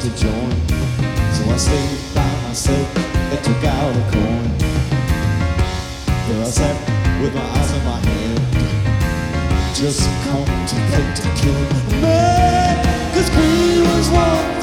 to join. So I stayed by myself and took out a coin. There I sat with my eyes in my hand, just contemplating killing a man, 'cause greed was one